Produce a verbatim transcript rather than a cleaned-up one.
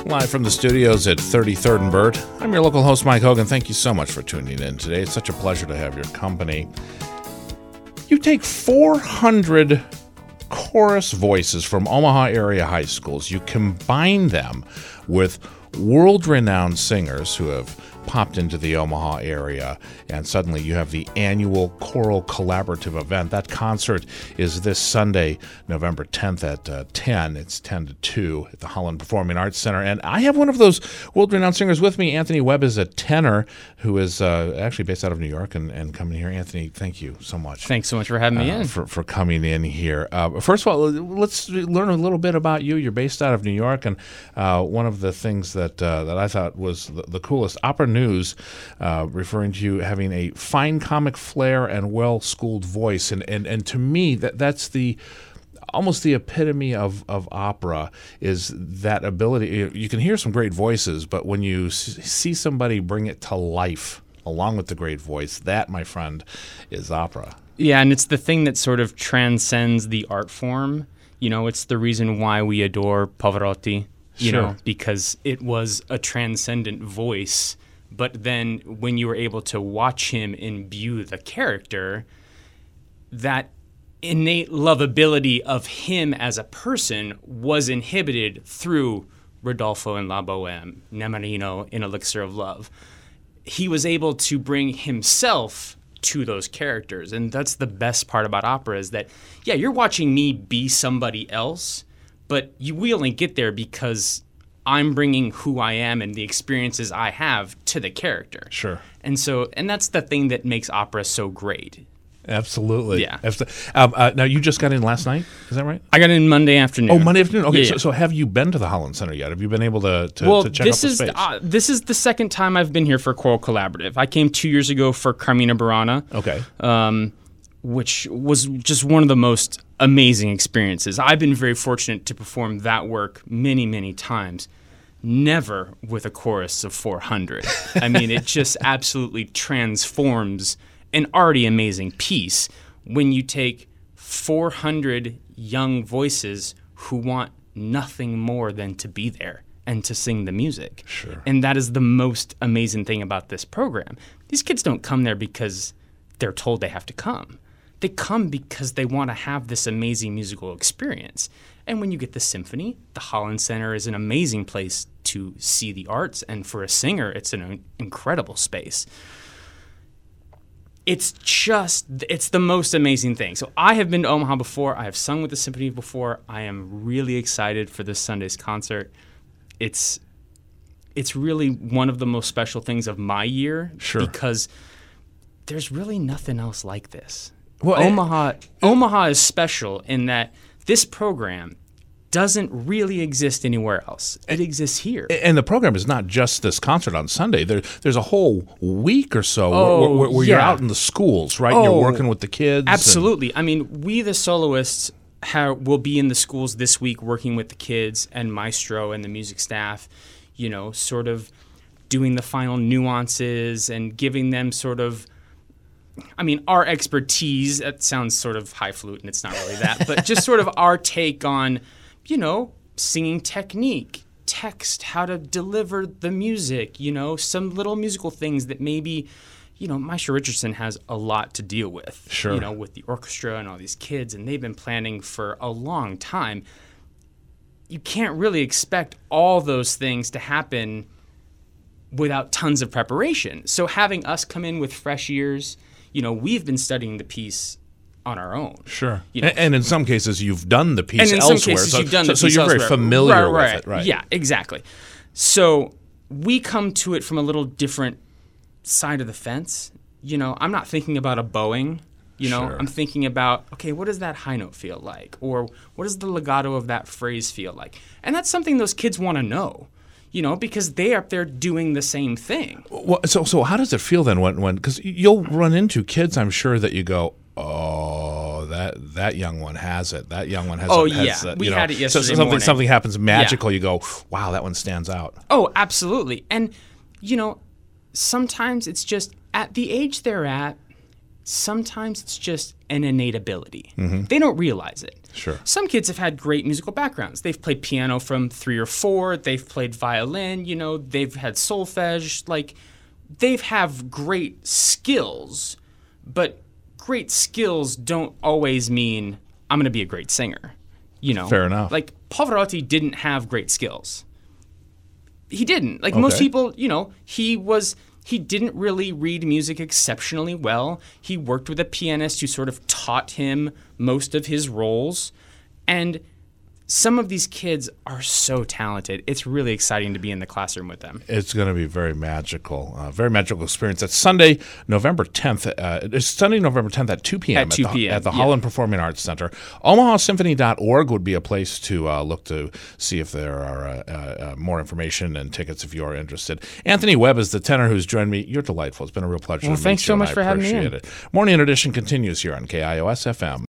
Live from the studios at thirty-third and Burt. I'm your local host, Mike Hogan. Thank you so much for tuning in today. It's such a pleasure to have your company. You take four hundred chorus voices from Omaha area high schools. You combine them with world-renowned singers who have popped into the Omaha area, and suddenly you have the annual choral collaborative event. That concert is this Sunday, November tenth at uh, ten. It's ten to two at the Holland Performing Arts Center. And I have one of those world-renowned singers with me. Anthony Webb is a tenor who is uh, actually based out of New York and, and coming here. Anthony, thank you so much. Thanks so much for having me uh, in. For, for coming in here. Uh, first of all, let's learn a little bit about you. You're based out of New York, and uh, one of the things that uh, that I thought was the, the coolest, Opera News, uh, referring to you having a fine comic flair and well-schooled voice. And, and, and to me, that that's the almost the epitome of, of opera, is that ability. You can hear some great voices, but when you s- see somebody bring it to life along with the great voice, that, my friend, is opera. Yeah, and it's the thing that sort of transcends the art form. You know, it's the reason why we adore Pavarotti, you Sure. know, because it was a transcendent voice. But then when you were able to watch him imbue the character, that innate lovability of him as a person was inhibited through Rodolfo in La Boheme, Nemorino in Elixir of Love. He was able to bring himself to those characters. And that's the best part about opera, is that, yeah, you're watching me be somebody else, but you we only get there because I'm bringing who I am and the experiences I have to the character. Sure. And so, and that's the thing that makes opera so great. Absolutely. Yeah. Absolutely. Um, uh, now, you just got in last night, is that right? I got in Monday afternoon. Oh, Monday afternoon. Okay, Yeah, so, yeah. so have you been to the Holland Center yet? Have you been able to, to, well, to check this out the is space? uh, this is the second time I've been here for Choral Collaborative. I came two years ago for Carmina Burana. Okay. Um, which was just one of the most amazing experiences. I've been very fortunate to perform that work many, many times. Never with a chorus of four hundred. I mean, it just absolutely transforms an already amazing piece when you take four hundred young voices who want nothing more than to be there and to sing the music. Sure. And that is the most amazing thing about this program. These kids don't come there because they're told they have to come. They come because they want to have this amazing musical experience. And when you get the symphony, the Holland Center is an amazing place to see the arts. And for a singer, it's an incredible space. It's just, it's the most amazing thing. So I have been to Omaha before. I have sung with the symphony before. I am really excited for this Sunday's concert. It's it's really one of the most special things of my year. Sure. Because there's really nothing else like this. Well, Omaha, Omaha is special in that this program doesn't really exist anywhere else. It exists here. And the program is not just this concert on Sunday. There, there's a whole week or so Oh, where, where, where you're yeah. out in the schools, right? And Oh, you're working with the kids. and- Absolutely. I mean, we the soloists ha- will be in the schools this week working with the kids and Maestro and the music staff, you know, sort of doing the final nuances and giving them sort of, I mean, our expertise. That sounds sort of highfalutin. It's not really that, but just sort of our take on, you know, singing technique, text, how to deliver the music, you know, some little musical things that maybe, you know, Maestro Richardson has a lot to deal with, Sure. you know, with the orchestra and all these kids, and they've been planning for a long time. You can't really expect all those things to happen without tons of preparation. So having us come in with fresh ears, you know, we've been studying the piece on our own. Sure. You know, and, and in some cases, you've done the piece and in elsewhere. some cases, so, you've done so, the so piece you're very elsewhere. familiar right, right. with it, right? Yeah, exactly. So we come to it from a little different side of the fence. You know, I'm not thinking about a bowing. You know, Sure. I'm thinking about, okay, what does that high note feel like? Or what does the legato of that phrase feel like? And that's something those kids want to know. You know, because they're up there doing the same thing. Well, so, so how does it feel then when, when, because you'll run into kids, I'm sure, that you go, oh, that that young one has it. That young one has Oh, it. has yeah. it, We you know. had it So- yesterday so something, morning. something happens magical. You go, wow, that one stands out. Oh, absolutely. And, you know, sometimes it's just at the age they're at, sometimes it's just an innate ability. Mm-hmm. They don't realize it. Sure. Some kids have had great musical backgrounds. They've played piano from three or four. They've played violin. You know, they've had solfege. Like, they have great skills, but great skills don't always mean I'm going to be a great singer. You know, fair enough. Like, Pavarotti didn't have great skills. He didn't. Like, okay. most people, you know, he was... He didn't really read music exceptionally well. He worked with a pianist who sort of taught him most of his roles. And some of these kids are so talented. It's really exciting to be in the classroom with them. It's going to be very magical, uh, very magical experience. It's Sunday, November tenth. Uh, it's Sunday, November tenth at two p.m. At two at the, p.m., at the yeah. Holland Performing Arts Center. Omaha Symphony dot org would be a place to uh, look to see if there are uh, uh, more information and tickets if you are interested. Anthony Webb is the tenor who's joined me. You're delightful. It's been a real pleasure Well, to thanks meet so you. much and for I having me appreciate in. it. Morning Edition continues here on K I O S F M.